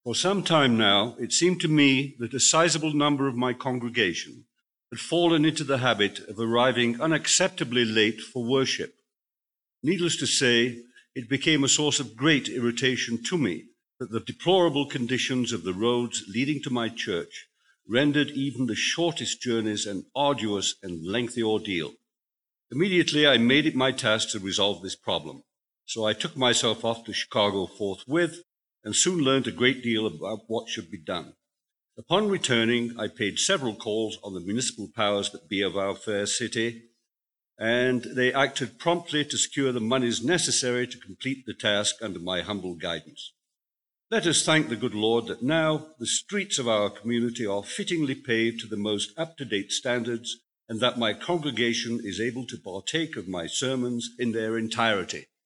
For some time now, it seemed to me that a sizable number of my congregation had fallen into the habit of arriving unacceptably late for worship. Needless to say, it became a source of great irritation to me that the deplorable conditions of the roads leading to my church rendered even the shortest journeys an arduous and lengthy ordeal. Immediately, I made it my task to resolve this problem. So I took myself off to Chicago forthwith and soon learned a great deal about what should be done. Upon returning, I paid several calls on the municipal powers that be of our fair city, and they acted promptly to secure the monies necessary to complete the task under my humble guidance. Let us thank the good Lord that now the streets of our community are fittingly paved to the most up-to-date standards, and that my congregation is able to partake of my sermons in their entirety.